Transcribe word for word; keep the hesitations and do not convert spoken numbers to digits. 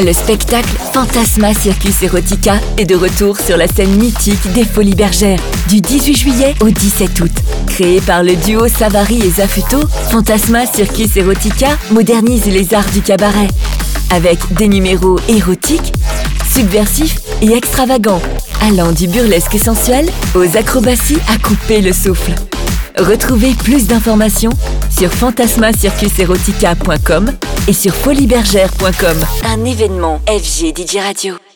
Le spectacle Fantasma Circus Erotica est de retour sur la scène mythique des Folies Bergères du dix-huit juillet au dix-sept août. Créé par le duo Savary et Zafuto, Fantasma Circus Erotica modernise les arts du cabaret avec des numéros érotiques, subversifs et extravagants, allant du burlesque sensuel aux acrobaties à couper le souffle. Retrouvez plus d'informations sur fantasma circus erotica point com et sur folie bergère point com. Un événement F G D J Radio.